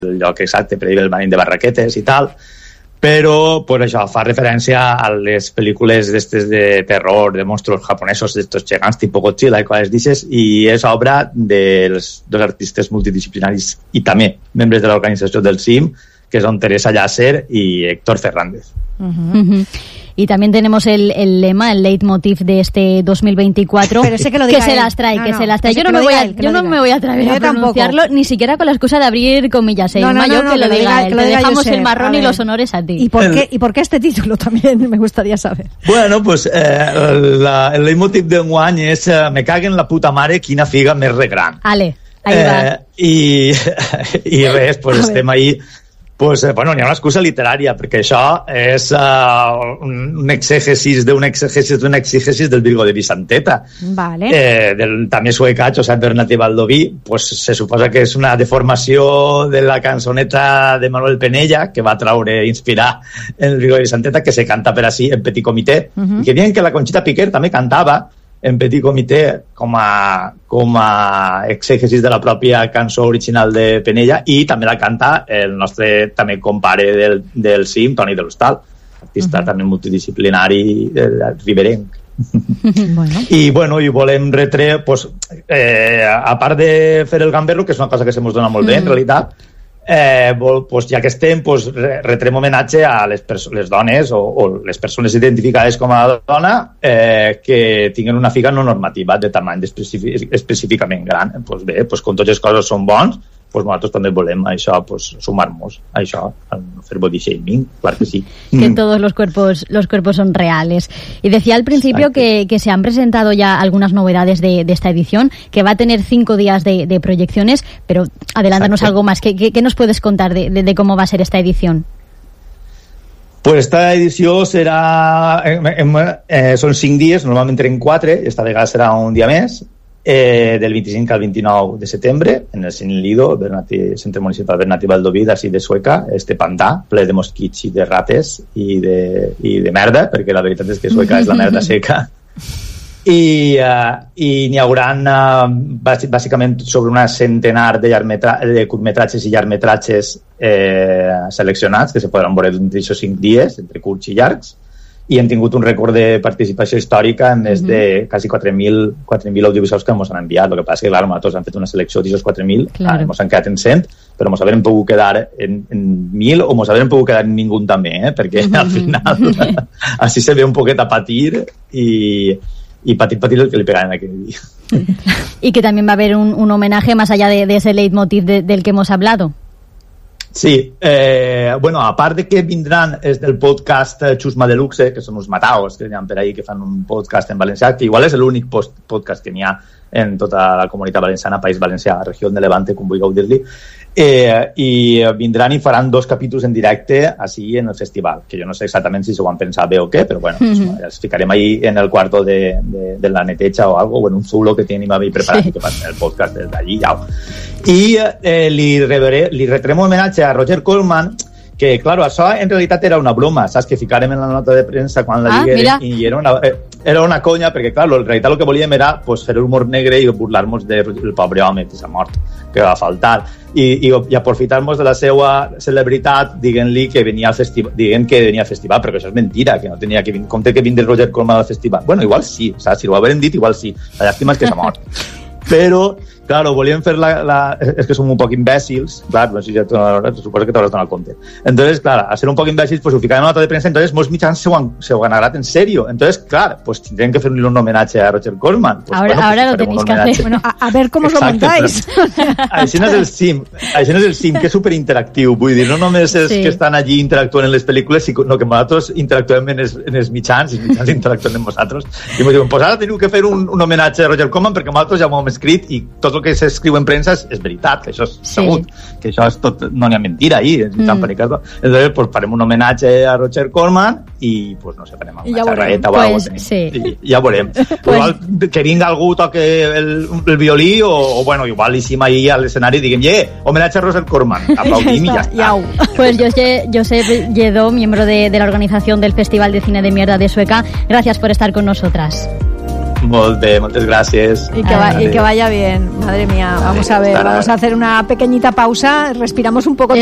el lloc exacte per dir el Marín de Barraquetes i tal, però pues, això fa referència a les pel·lícules d'estes de terror, de monstruos japonesos, d'estos gegants tipus Godzilla i coses d'aixes, i és obra dels dos artistes multidisciplinaris i també membres de l'organització del CIM, que son Teresa Llàcer y Héctor Fernández. Y también tenemos el lema, el leitmotiv de este 2024, pero sé que, lo diga que se las trae, que se las trae. Yo no me voy a atrever a pronunciarlo, ni siquiera con la excusa de abrir comillas. Que lo diga él. Te dejamos el marrón y los honores a ti. ¿Y por qué este título también me gustaría saber? Bueno, pues el leitmotiv d'enguany és me caguen la puta mare, quina figa més regran. Ale, ahí va. I res, pues estem ahí. Pues, bueno, n'hi ha una excusa literària, perquè això és un exégesis d'un exégesis del Virgo de Vicenteta. Vale. També sueca, Josep Bernat i Baldoví, pues se suposa que és una deformació de la cançoneta de Manuel Penella, que va inspirar en el Virgo de Vicenteta, que se canta per així en petit comitè, i que diuen que la Conxita Piquer també cantava en petit comitè com a exégesis de la pròpia cançó original de Penella, i també la canta el nostre també compare del CIM, Toni de l'Hostal, artista també multidisciplinari riberenc. I volem retre, pues, a part de fer el gamberro, que és una cosa que se mos dona molt bé en realitat, pues, ja que estem, pues, retrem homenatge a les dones o les persones identificades com a dona que tinguen una figa no normativa de tamany específicament gran. Pues bé, pues, com totes les coses són bons, pues nosaltres també volem això, pues, sumar-nos a això, a no fer body shaming, claro que sí. Que todos los cuerpos son reales. Y decía al principio que se han presentado ya algunas novedades de esta edición, que va a tener 5 días de proyecciones, pero adelántanos algo más. ¿Qué nos puedes contar de cómo va a ser esta edición? Pues esta edició serà... són 5 dies, normalment en 4, esta vegada serà un dia més, del 25 al 29 de setembre, en el Cine Lido, Centre Municipal Bernat i Baldoví, d'ací de Sueca, este pantà, ple de mosquits i de rates i de merda, perquè la veritat és que Sueca és la merda seca. I n'hi hauran bàsicament sobre una centenar de curtmetratges i llargmetratges seleccionats, que se podran veure durant aquests 5 dies, entre curts i llargs, i hem tingut un rècord de participació històrica en més de quasi 4.000 audiovisuals que ens han enviat. El que passa que, clar, nosaltres hem fet una selecció d'aquests 4.000, ens han quedat en 100, però ens haurem pogut quedar en 1.000 o ens haurem pogut quedar en ningú també, perquè al final així se ve un poquet a patir y patir el que le pegan aquel día. Y que también va a haber un homenaje más allá de ese leitmotiv del que hemos hablado. Sí, bueno, a part de que vindran és del podcast Chusma Deluxe, que són uns mataos que hi ha per ahí que fan un podcast en valencià, que igual és l'únic podcast que n'hi ha en tota la comunitat valenciana, País Valencià, regió de Levante, com vulgueu dir-li, i vindran i faran 2 capítols en directe així en el festival, que jo no sé exactament si s'ho van pensar bé o què, però bueno, els ficarem ahí en el quarto de la neteja o algo, o en un zulo que tenim ahí preparat i que fan el podcast des d'allí, ja. I li retrem homenatge a Roger Corman, que, claro, això en realitat era una broma, saps? Que ficarem en la nota de premsa quan la digueren, i era una conya, perquè, clar, en realitat el que volíem era pues, fer humor negre i burlar-nos del pobre home que s'ha mort, que va faltar, i aprofitar-nos de la seva celebritat dient-li que venia al festival, perquè això és mentira, que no tenia que compte que vindre Roger Corman al festival. Bueno, igual sí, saps? Si ho haurem dit, igual sí. La llàstima és que s'ha mort. Però, claro, volíem fer és que som un poc imbècils, clar, no sé si ja suposo que t'hauràs donat compte. Entonces, clar, al ser un poc imbècils, pues ho ficarem en la nota de premsa, entonces molts mitjans se ho han agradat en serio. Entonces, clar, pues tindrem que fer-li un homenatge a Roger Corman. Pues, ahora lo tenéis que hacer. Bueno, a ver cómo os lo montáis. Això no és el CIM, que és superinteractiu, vull dir, no només és que estan allí interactuant en les pel·lícules, sinó que nosaltres interactuem en els mitjans, i els mitjans interactuen amb nosaltres, i ens diuen, pues ara teniu que fer un homenatge a Roger Corman perquè nosaltres ja ho hem escrit i tot el que s'escriu en premsa és veritat, que això és segut, que això és tot, no n'hi ha mentira ahí, entonces pues farem un homenatge a Roger Corman i pues no sé, farem una xerraeta o alguna cosa, ja veurem. Igual que vinga algú toque el violí o bueno, igual hicim ahí a l'escenari i diguem, homenatge a Roger Corman, aplaudim i ja està. Pues Josep Lledó, miembro de la organización del Festival de Cine de Mierda de Sueca, gracias por estar con nosotras. Molt bé, moltes gràcies. Y que vaya bien, madre mía. Vamos a ver, vamos a hacer una pequeñita pausa, respiramos un poco.